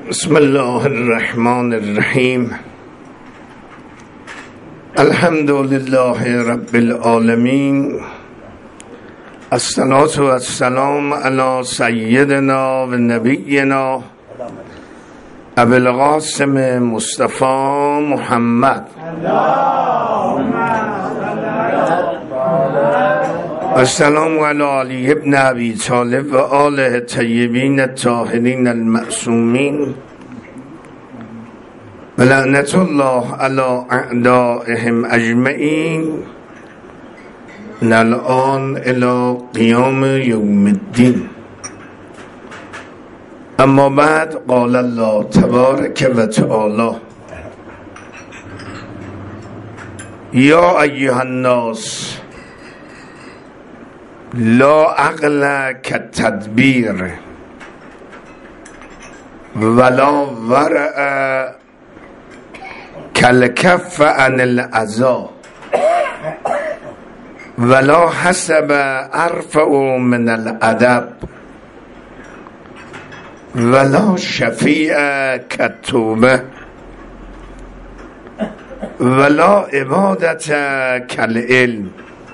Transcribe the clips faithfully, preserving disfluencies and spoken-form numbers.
بسم الله الرحمن الرحیم. الحمد لله رب العالمین. الصلاة والسلام علی سیدنا و نبینا ابی القاسم مصطفی محمد السلام علی علی ابن ابی طالب و آله الطیبین الطاهرین المعصومین و لعنت الله علی اعدائهم اجمعین من الان الی قیام یوم الدین. اما بعد قال الله تبارک و تعالی یا ایها الناس لا عقل کالتدبیر ولا ورع کالکف عن الاذی ولا حسب ارفع من الادب ولا شفیع کالتوبه ولا عبادت کالعلم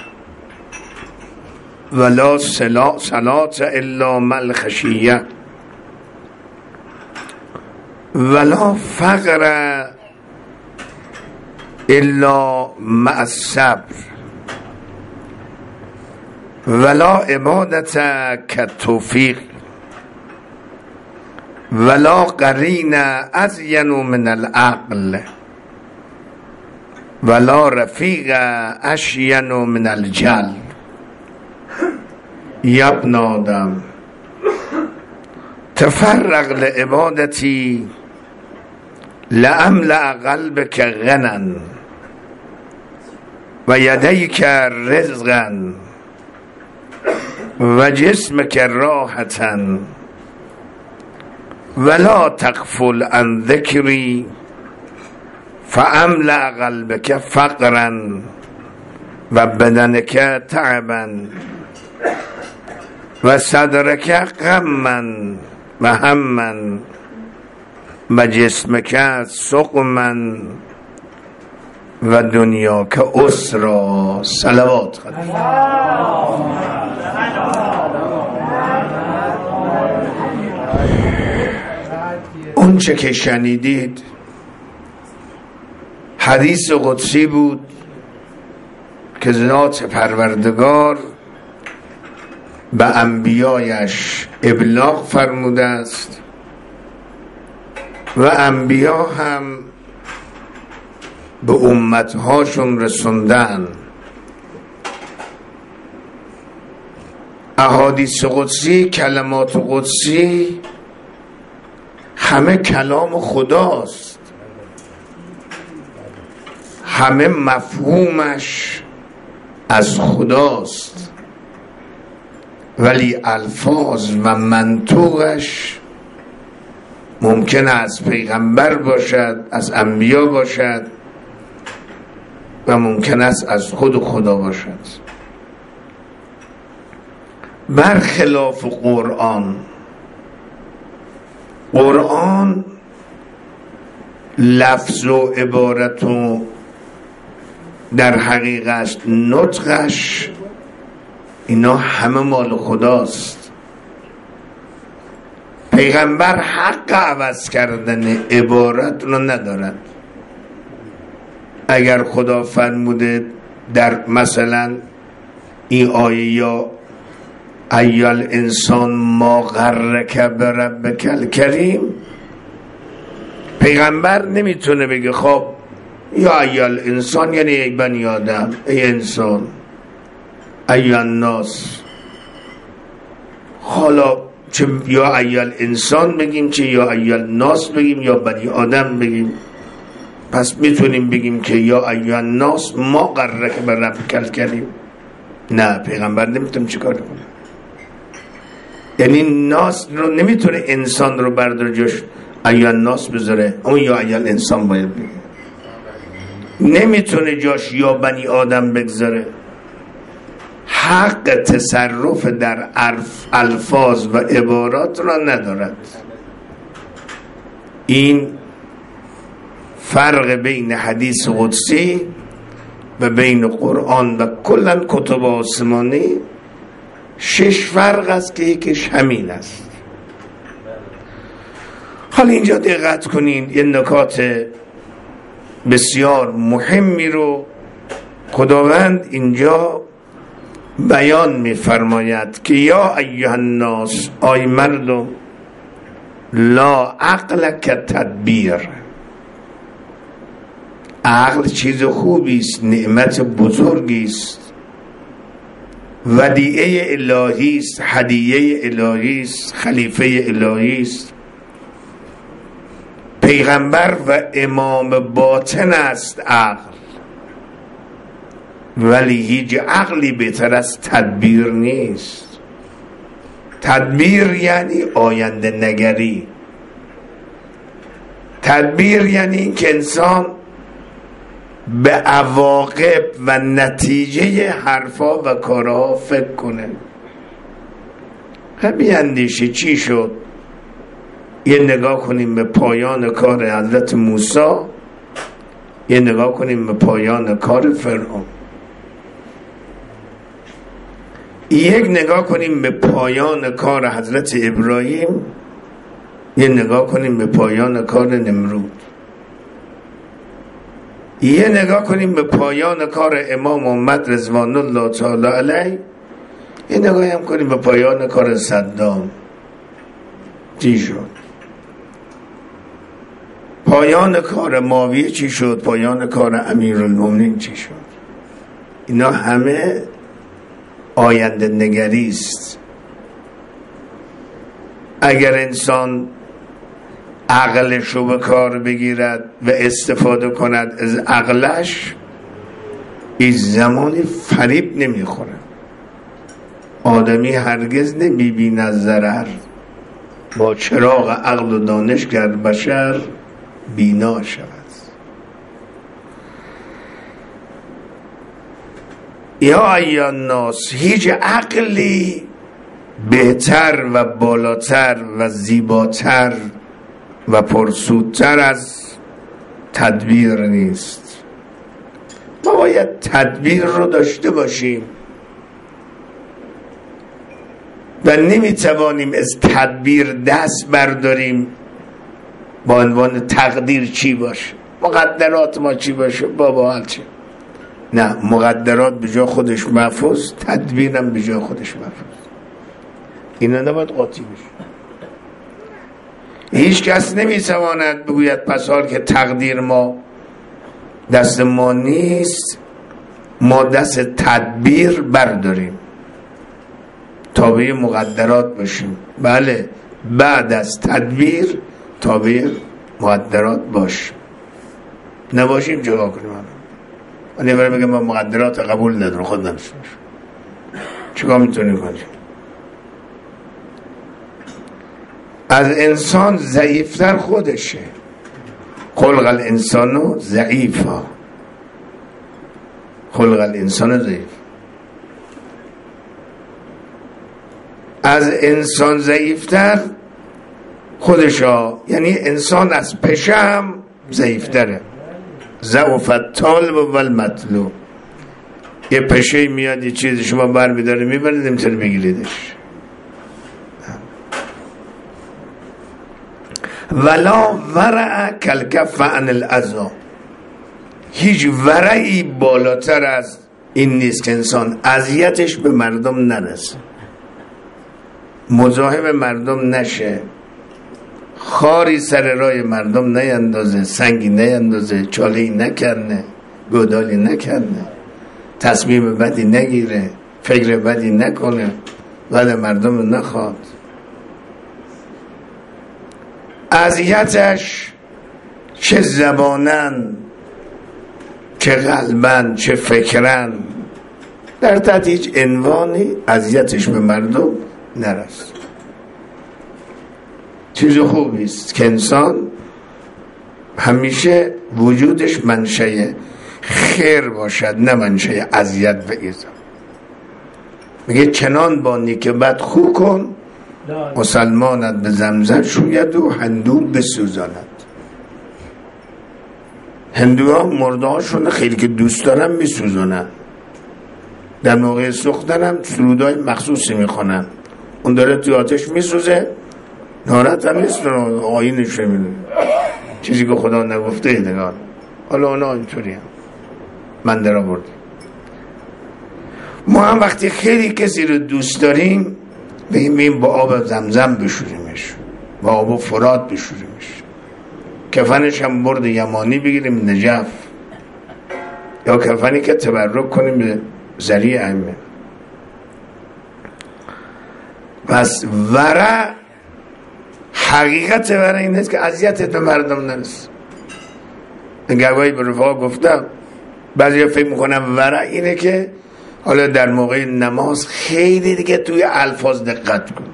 ولا صلاة الا مع الخشیه ولا فقر الا مع الصبر ولا عبادت کالتوفیق ولا قرین ازین من العقل ولا رفیق اشین من الجل. یا ابن آدم تفرغ لعبادتی لأملأ قلبك غنا و یدیک رزقا و جسمك راحة ولا تغفل عن ذکری فأملأ قلبك فقرا و بدنك تعبا و صدرک غما و هما و جسمک سقما و دنیاک اسرا. صلوات خدا. اون چه که شنیدید حدیث قدسی بود که ذات پروردگار به انبیایش ابلاغ فرموده است و انبیا هم به امتهاشون رسوندن. احادیث قدسی، کلمات قدسی همه کلام خداست، همه مفهومش از خداست، ولی الفاظ و منطوقش ممکن از پیغمبر باشد، از انبیا باشد و ممکن است از خود خدا باشد. برخلاف قرآن، قرآن لفظ و عبارت و در حقیقت نطقش اینا همه مال خداست. پیغمبر حق عوض کردن عبارت رو ندارد. اگر خدا فرموده در مثلا این آیه یا ایال انسان ما غرک بربک الکریم، پیغمبر نمیتونه بگه خب یا ایال انسان یعنی ای بنی آدم، ای انسان، ای الناس، حالا چه یا ایال انسان بگیم چه یا ایال ناس بگیم یا بنی آدم بگیم. پس میتونیم بگیم که یا ایال ناس ما غرک بربک الکریم. نه، پیغمبر نمیتونه چیکار کنه. یعنی ناس رو نمیتونه انسان رو بردار جاش ایال ناس بذاره، اون یا ایال انسان باید بگه. نمیتونه جاش یا بنی آدم بگذاره. حق تصرف در الفاظ و عبارات را ندارد. این فرق بین حدیث قدسی و بین قرآن و کلا کتب آسمانی شش فرق است که یکیش همین است. حالا اینجا دقت کنین، یه نکات بسیار مهمی رو خداوند اینجا بیان می‌فرماید که یا ایها الناس، آی مردم، لا عقل که تدبیر. عقل چیز خوبی است، نعمت بزرگی است، ودیعه الهی است، هدیه الهی است، خلیفه الهی است، پیغمبر و امام باطن است عقل. ولی هیچ عقلی بهتر از تدبیر نیست. تدبیر یعنی آینده نگری. تدبیر یعنی این که انسان به عواقب و نتیجه حرفا و کارها فکر کنه. همین اندیشه چی شد؟ یه نگاه کنیم به پایان کار حضرت موسی، یه نگاه کنیم به پایان کار فرعون، یک نگاه کنیم به پایان کار حضرت ابراهیم، یه نگاه کنیم به پایان کار نمرود، یه نگاه کنیم به پایان کار امام محمد رضوان الله تعالی علیه، یه نگاه هم کنیم به پایان کار صدام. چی شد؟ پایان کار معاویه چی شد؟ پایان کار امیرالمومنین چی شد؟ اینا همه آینده نگری است. اگر انسان عقلش رو به کار بگیرد و استفاده کند از عقلش، این زمانی فریب نمیخوره. آدمی هرگز نمیبیند ضرر، با چراغ عقل و دانش کرد بشر بینا شود. یا ایها الناس، هیچ عقلی بهتر و بالاتر و زیباتر و پرسودتر از تدبیر نیست. ما باید تدبیر رو داشته باشیم و نمیتوانیم از تدبیر دست برداریم با عنوان تقدیر چی باشه، مقدرات ما چی باشه، بابا حال چی. نه، مقدرات به جا خودش محفوظ، تدبیرم به جا خودش محفوظ. اینا نباید قاطی بشه. هیچ کس نمیتواند بگوید پس حال که تقدیر ما دست ما نیست، ما دست تدبیر برداریم، تابع مقدرات باشیم. بله، بعد از تدبیر تابع مقدرات باشیم، نباشیم جواب کنیم. من یه بگم ما مقدرات قبول ندارم، خود نمیشه چیکار میتونی کنی؟ از انسان ضعیفتر خودشه. خلق الانسانو ضعیفا، خلق الانسان ضعیف. از انسان ضعیفتر خودشا، یعنی انسان از پشه هم ضعیفتره. ضعف الطالب و المطلوب. یه پشه میاد یه چیز شما بر میداره میبرید، نمیتونه بگیریدش. ولا ورع کلکف عن العزا. هیچ ورعی بالاتر از این نیست که انسان اذیتش به مردم نرسه، مزاحم مردم نشه، خاری سر رای مردم نیندازه، سنگی نیندازه، چالهی نکنه، گودالی نکنه، تصمیم بدی نگیره، فکر بدی نکنه، بعد مردم نخواد. اذیتش چه زبانن، چه قلبن، چه فکرن، در تحت هیچ عنوانی اذیتش به مردم نرسه. چیز خوبی است که انسان همیشه وجودش منشأ خیر باشد، نه منشأ اذیت و ایذا. میگه چنان با نیکبت خو کن، مسلمانت به زمزم شوید و هندو بسوزاند. هندوها مرده هاشون خیلی که دوست دارن میسوزونن، در موقع سوختن هم سرودای مخصوصی میخونن، اون داره توی آتش میسوزه، ناراحت هم نیست، آیینش میدونه، چیزی که خدا نگفته نگار. حالا اونا اینطوری هم من در آوردیم. ما هم وقتی خیلی کسی رو دوست داریم بگیم با آب زمزم بشوریمش، با آب فرات بشوریمش، کفنش هم برد یمانی بگیریم نجف، یا کفنی که تبرک کنیم به ذریع ائمه. پس ورع، حقیقت ورع این است که اذیت به مردم نرسه. گواهی به رفقا گفتم، بعضی فکر میکنم ورع اینه که حالا در موقع نماز خیلی دیگه توی الفاظ دقت کن،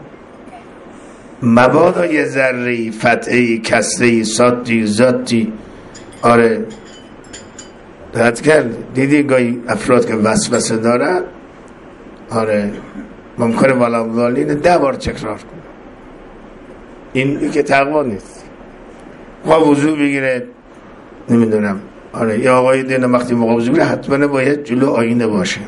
مبادا یه ذره فتحه کسره ساتی ذاتی. آره دقت کرد؟ دیدی گاهی افراد که وسوسه دارن، آره ممکنه والا والین ده بار تکرار کن. این که تقوا نیست. خواه وضو بگیره، نمیدونم، آره یا آقای دین وقتی موقع وضو بگیره حتما باید جلو آینه باشه،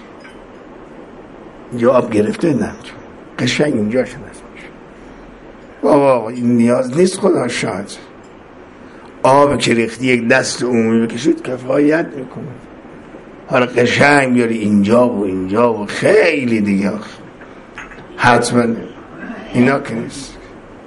یا آب گرفته نه قشنگ اینجاش نست میشه. بابا این نیاز نیست، خدا شاهد. آب که ریختی یک دست عمومی بکشید کفایت میکنه. حالا قشنگ بیاری اینجا و اینجا و خیلی دیگه حتما اینا که نیست.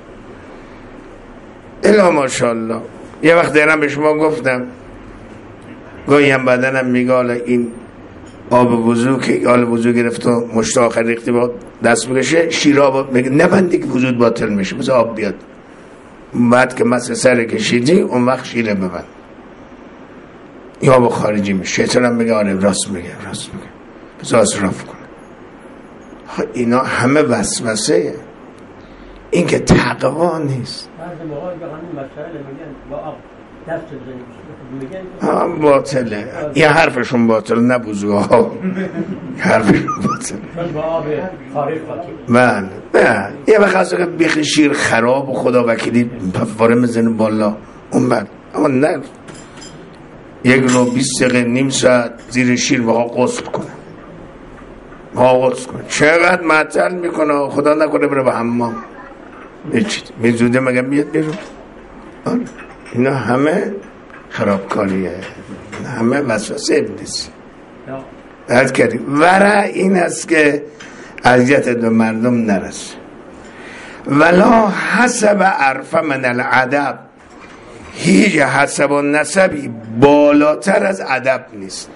الا ماشاءالله. یه وقت دارم به شما گفتم گاهی هم بدنم میگه حالا این آب وضو که آل وضو گرفت و مشت آخر ریختی با دست بکشه، شیر آب میگه نبندی که وضو باطل میشه، بذار آب بیاد، بعد که مثل سر کشیدی اون وقت شیره ببند، یا آب خارجی میشه. شیطان میگه آره راست میگه راست میگه بذار اصراف کنه. اینا همه وسوسه، این که تقوا نیست. بعضی موقع همین مسائل میگن با آب دست بزنیم میگن باطله. یه حرفشون باطل، نه بزرگا حرفشون باطل با آب خارج باطل. نه یه وقت از که بیخ شیر خراب و خدا وکیلی پفاره میزنه بالا اون بعد، اما نه یک رو بیست دقیقه نیم ساعت زیر شیر با غسل کنه، با غسل کنه چقدر معطل میکنه، خدا نکنه بره به حمام میزوده مگه میاد بیرون. اینا همه خرابکاریه، همه وسوسه ابلیسی. درد کردی. ورع این است که اذیت به مردم نرسه. ولا حسب عرف من الادب، هیچ حسب و نسبی بالاتر از ادب نیست.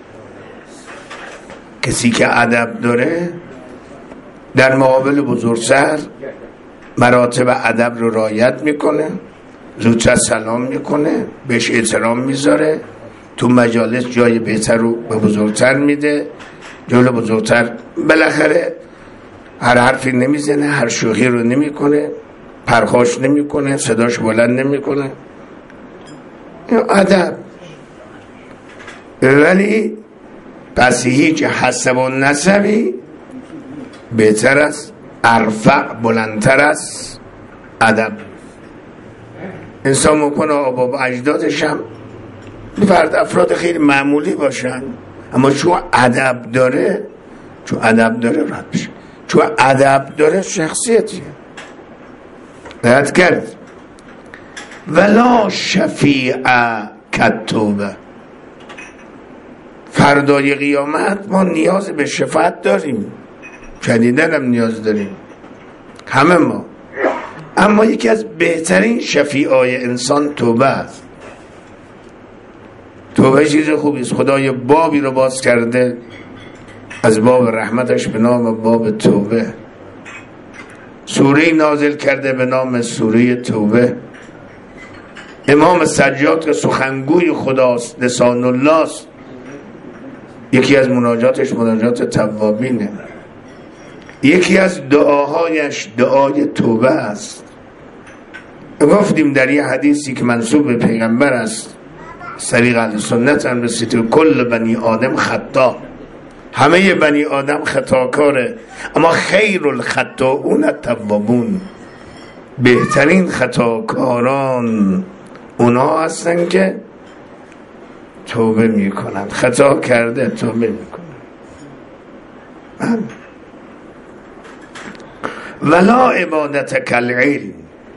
کسی که ادب داره در مقابل بزرگتر مراتب ادب رو رعایت میکنه، زودتر سلام میکنه، بهش احترام میذاره، تو مجالس جای بهتر رو به بزرگتر میده، جلو بزرگتر بالاخره هر حرفی نمیزنه، هر شوخی رو نمیکنه، پرخاش نمیکنه، صداش بلند نمیکنه. ادب. ولی پس هیچ حسب و نسبی بهتر است، ارفع بلندتر است ادب. انسان ممکنه آبا اجدادش هم فرد افراد خیلی معمولی باشن، اما چون ادب داره، چون ادب داره رد بشه، چون ادب داره شخصیتیه. دقت کرد. ولا شفیع کتوبه، فردای قیامت ما نیاز به شفاعت داریم، شدیدن هم نیاز داریم همه ما، اما یکی از بهترین شفیعای انسان توبه است. توبه چیز خوبی است. خدا یه بابی رو باز کرده از باب رحمتش به نام باب توبه، سوره نازل کرده به نام سوره توبه. امام سجاد که سخنگوی خداست، لسان الله است، یکی از مناجاتش مناجات توابینه، یکی از دعاهایش دعای توبه است. گفتیم در یه حدیثی که منسوب به پیغمبر است، طریق اهل سنت هم رسید، کل بنی آدم خطا، همه بنی آدم خطاکاره، اما خیر الخطاؤون التوابون، بهترین خطاکاران اونا هستن که توبه میکنند، خطا کرده توبه میکنند. ولا عبادت کالعلم،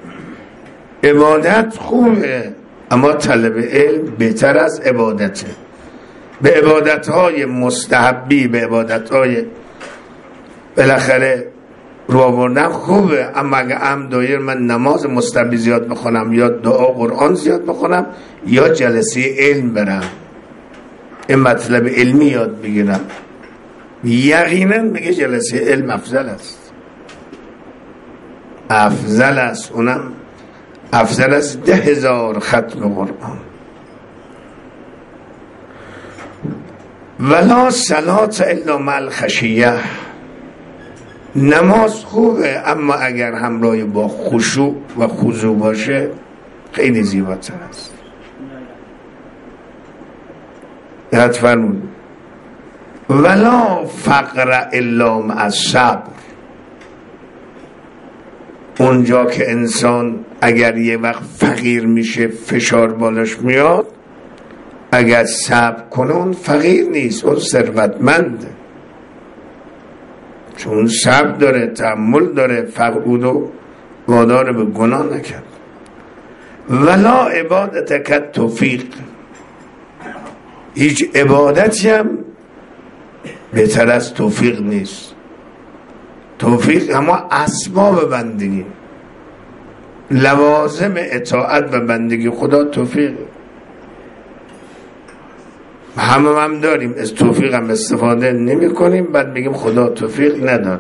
عبادت خوبه اما طلب علم بهتر از عبادته. به عبادتهای مستحبی، به عبادتهای بالاخره رو آوردن خوبه، اما اگه ام دایر من نماز مستحبی زیاد بخونم یا دعا قرآن زیاد بخونم یا جلسه علم برم این مطلب علمی یاد بگیرم، یقینا میگه جلسه علم افضل است، افضل است، اونم افضل است ده هزار ختم قرآن. ولا صلات الا مع الخشیه، نماز خوبه اما اگر همراه با خشوع و خضوع باشه خیلی زیباتر است. یاد فرمود ولا فقر الا مع الصبر، اونجا که انسان اگر یه وقت فقیر میشه فشار بالاش میاد، اگر صبر کنه اون فقیر نیست، اون ثروتمنده، چون صبر داره، تحمل داره، فقر وادار به گناه نکرد. ولا عبادت که توفیق، هیچ عبادتی هم بهتر از توفیق نیست. توفیق اما اسباب بندگی، لوازم اطاعت و بندگی خدا توفیق. همه هم داریم، از توفیق هم استفاده نمی کنیم، بعد بگیم خدا توفیق نداد.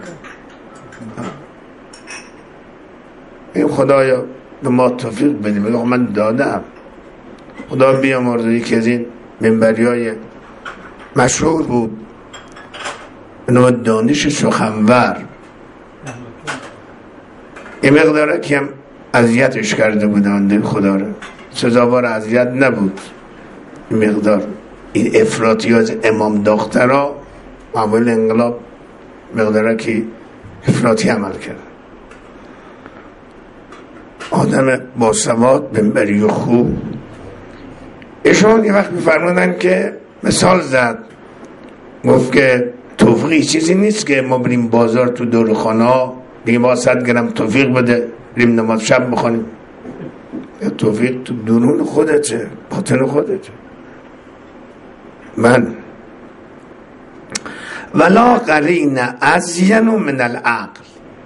این خدایا به ما توفیق بدیم، بگیم من دادم. خدا بیامرزه. یکی از این منبری های مشهور بود به نام دانش سخنور، این مقداره که هم اذیتش کرده بودند خدا رو، سزاوار اذیت نبود این مقدار. این افراطی از امام دخترها اول انقلاب مقداره که افراطی عمل کرد. آدم با سواد منبری و خوب، ایشون یه وقت میفرمودن که مثال زد، گفت که توفیقی چیزی نیست که ما بریم بازار تو دورخانه ها بگیم با صد گرم توفیق بده بریم نماز شب بخونیم. یا توفیق تو درون خودته، باطن خودته. من ولا قرین ازین من العقل،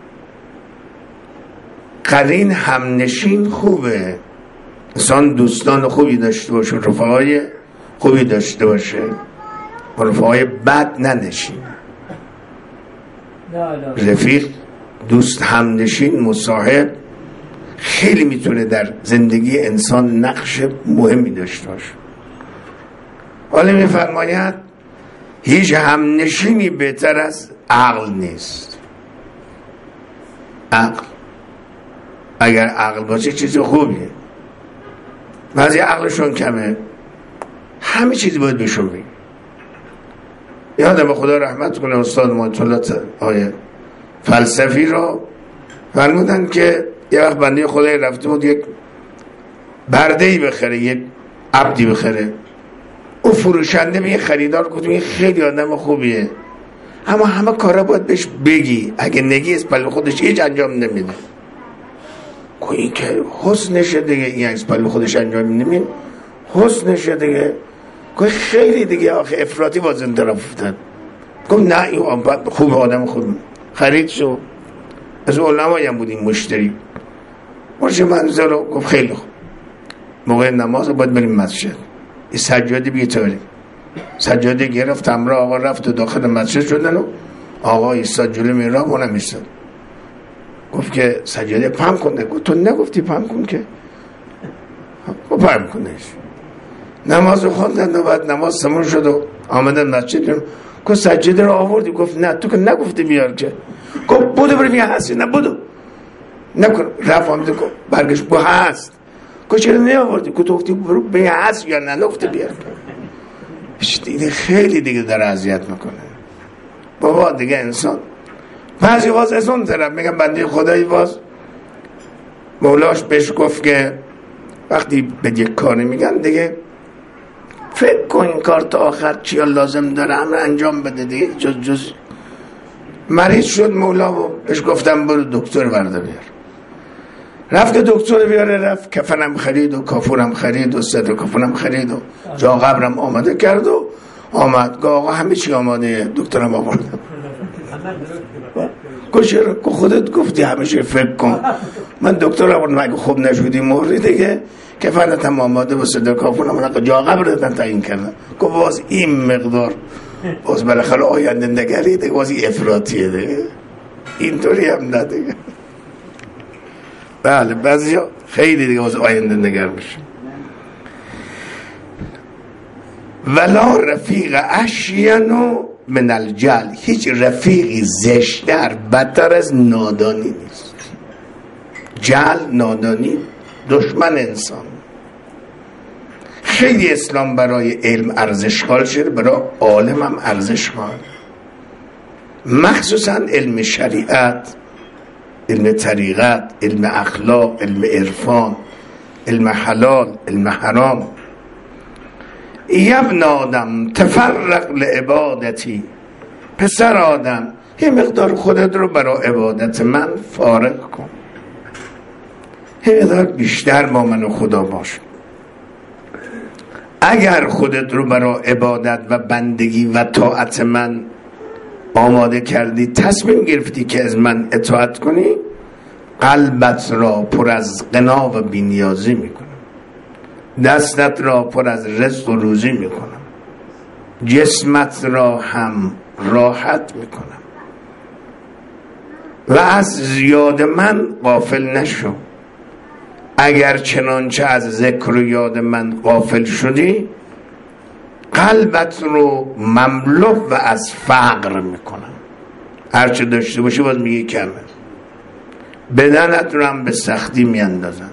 قرین همنشین خوبه، انسان دوستان خوبی داشته باشه، رفقای خوبی داشته باشه، رفقای بد ننشین. رفیق، دوست، همنشین، مصاحب خیلی میتونه در زندگی انسان نقش مهمی داشته باشه. حالا میفرماید هیچ همنشینی بهتر از عقل نیست. عقل، اگر عقل باشه چیز خوبیه. بعضی عقلشون کمه، همه چیزی باید بهشون بگیم. یادم خدا رحمت کنه استاد مطلعات آیه فلسفی رو فرمودن که یه وقت بنده خدای رفته بود یک بردهی بخره، یک عبدی بخره. او فروشنده به یه خریدار گفت این خیلی آدم خوبیه اما همه کارا باید بهش بگی، اگه نگی اسپل خودش هیچ انجام نمیده. گفت این که حسنشه دیگه، این اسپل خودش انجام نمیده حسنشه دیگه. گفت خیلی دیگه آخه افراطی باز این طرف افتاد. گفت نه این خوب، آدم خوب. خرید شو، از علمایی هم بود این مشتری. مرشه منظر رو گفت خیلی خوب، موقع نماز باید بریم مسجد، این سجاده بیتاری. سجاده گرفت، همراه آقا رفت و داخل مسجد شدن و آقا ایستاد جلو میراب اونم ایستاد. گفت که سجاده پم کنه. گفت تو نگفتی پم کن که؟ گفت پم کنش. نماز رو خوندن و بعد نماز تموم شد و آمدن مسجد. گفت سجاده رو آوردی؟ گفت نه تو که نگفتی بیار که. گفت بودو بریم یه هستی. نه بودو نکن. رفت آمده گفت برگشت گفت هست. گفت چرا نه آوردی؟ گفت گفتی برو به یه هست یا نه نگفتی بیار. دیگه خیلی دیگه در اذیت میکنه بابا دیگه انسان. بعضی باز از اون طرف میگم بنده خدایی باز مولاش بهش گفت که وقتی به یک کاری میگن دیگه فکر کن این کار تا آخر چیا لازم داره همه انجام بده دیگه. جز جز مریض شد مولا و بهش گفتم برو دکتر برده بیار. رفت دکتر بیاره، رفت کفنم خرید و کافورم خرید و صدر کافورم خرید و جا قبرم آماده کرد و آمد. گاه آقا همه چی آماده، دکترم آوردم. گوشه خودت گفتی همیشه فکر کن. من دکتر آوردم، اگه خوب نشودی مردی دیگه کفنت هم آماده و صدر کافورم جا قبر دادن تعیین کردن. گفت باز این مقدار باز بالاخره آینده نگری دیگه، باز این افراطیه دیگه، اینطوری هم نه دیگه. بله بعضی ها خیلی دیگه باز آینده نگر میشه. ولا رفیق اشینو من الجهل، هیچ رفیقی زشتر بدتر از نادانی نیست. جهل، نادانی، دشمن انسان. خیلی اسلام برای علم ارزش قائل شده، برای عالم هم ارزش قائل، مخصوصا علم شریعت، علم طریقت، علم اخلاق، علم عرفان، علم حلال، علم حرام. ابن آدم تفرق لعبادتی، پسر آدم یه مقدار خودت رو برای عبادت من فارغ کن، یه مقدار بیشتر با من و خدا باش. اگر خودت رو برای عبادت و بندگی و طاعت من آماده کردی، تصمیم گرفتی که از من اطاعت کنی، قلبت را پر از غنا و بی‌نیازی میکنم، دستت را پر از رزق و روزی میکنم، جسمت را هم راحت میکنم و از یاد من غافل نشو. اگر چنانچه از ذکر و یاد من غافل شدی، قلبت رو مملو و از فقر میکنم. هرچه داشته باشی باز میگه کمه. بدنت رو هم به سختی میاندازم،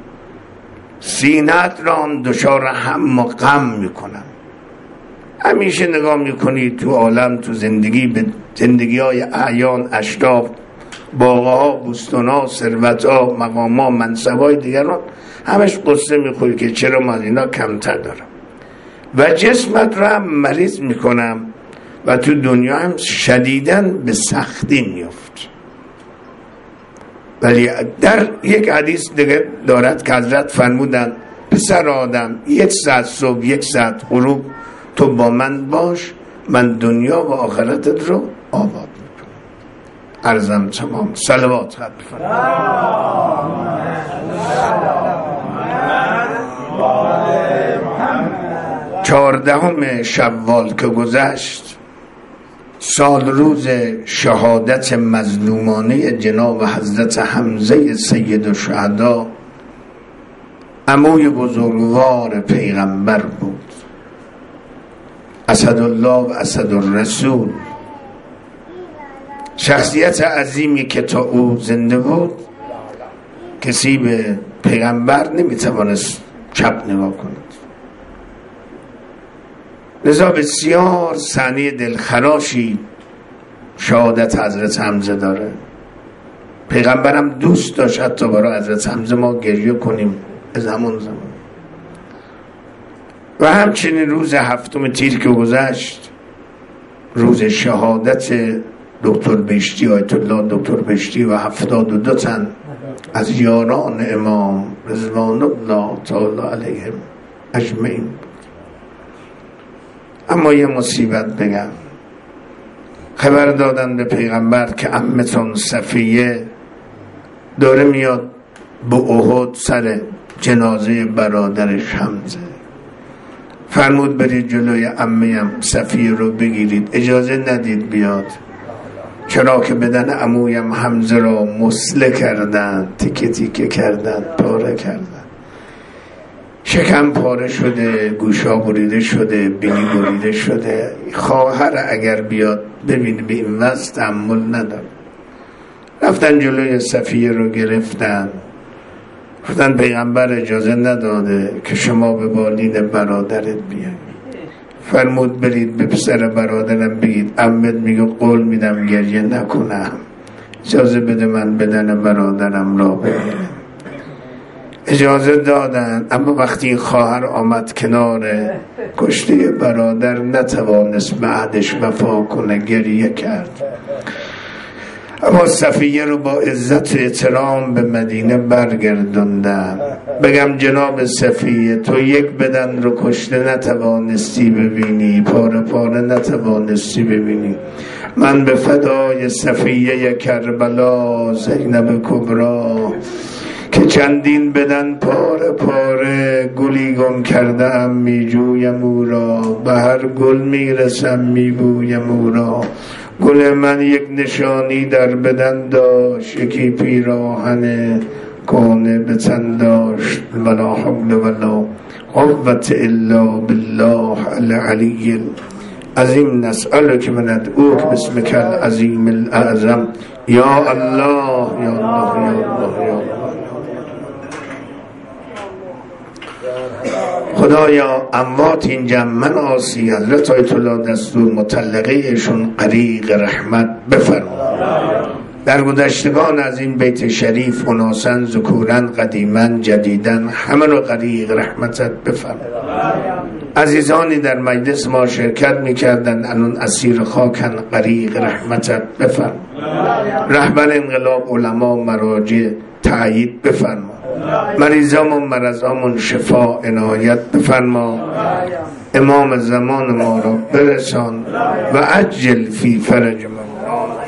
سینت را هم دچار هم و غم میکنم. همیشه نگاه میکنی تو عالم، تو زندگی، به زندگی های اعیان، اشراف، باغ‌ها، بوستان‌ها، ثروت‌ها، مقام‌ها، منصب‌های دیگران، همش قصه میخوری که چرا من اینا کمتر دارم. و جسمت را هم مریض میکنم و تو دنیا هم شدیداً به سختی میفت. ولی در یک حدیث دیگه دارد که حضرت فرمودن پسر آدم یک ساعت صبح یک ساعت غروب تو با من باش، من دنیا و آخرتت رو آباد میکنم. عرضم تمام. صلوات خط بفرمایید. چهاردهم شوال که گذشت، سال روز شهادت مظلومانه جناب حضرت حمزه سید الشهدا، عموی بزرگوار پیغمبر بود، اسدالله و اسدالرسول، شخصیت عظیمی که تا او زنده بود کسی به پیغمبر نمیتوانست چپ نگاه کند. لذا بسیار صحنه دلخراشی شهادت حضرت حمزه داره. پیغمبرم دوست داشت حتی برای حضرت حمزه ما گریه کنیم از همون زمان. و همچنین روز هفتم تیر که گذشت، روز شهادت دکتر بهشتی، آیت الله دکتر بهشتی و هفتاد و دو تن از یاران امام رضوان الله تعالی علیهم اجمعین. اما یه مصیبت بگم، خبر دادن به پیغمبر که عمتون صفیه داره میاد به احد سر جنازه برادرش حمزه. فرمود برید جلوی عمیم صفیه رو بگیرید، اجازه ندید بیاد، چرا که بدن عمویم حمزه را مسله کردن، تیکه تیکه کردن، پاره کردن، شکم پاره شده، گوشا بریده شده، بینی بریده شده. خواهر اگر بیاد ببین به این وضع تحمل نداره. رفتن جلوی صفیه رو گرفتن، گفتن پیغمبر اجازه نداده که شما به بالین برادرت بیاید. فرمود برید به پسر برادرم بگید عمت میگه قول میدم گریه نکنم، اجازه بده من بدن برادرم را ببینم. اجازه دادن، اما وقتی این خواهر آمد کنار کشته برادر نتوانست به عهدش وفا کنه، گریه کرد. اما صفیه رو با عزت و احترام به مدینه برگردوندن. بگم جناب صفیه، تو یک بدن رو کشته نتوانستی ببینی، پاره پاره نتوانستی ببینی. من به فدای صفیه کربلا زینب کبرا که چندین بدن پاره پاره گلی گم کردم میجویم او را، به هر گل میرسم میبویم او را. گل من یک نشانی در بدن داشت، یکی پیراهن کهنه به تن داشت. ولا حول ولا قوة الا بالله العلی العظیم. نسألک من ادعوک باسمک العظیم الاعظم. یا الله یا الله یا الله یا الله. خدایا اموات این جمع من آسی حضرت آیت الله دستور مطلقه ایشون غریق رحمت بفرما. در گذشتگان از این بیت شریف اناسن ذکورن قدیمن جدیدن همه رو غریق رحمتت بفرما. عزیزانی در مجلس ما شرکت میکردن الان اسیر خاکن، غریق رحمتت بفرما. رهبر انقلاب علما مراجع تأیید بفرما. مریضامون مرضامون شفا عنایت بفرما. امام زمان ما را برسان و عجل فی فرج من.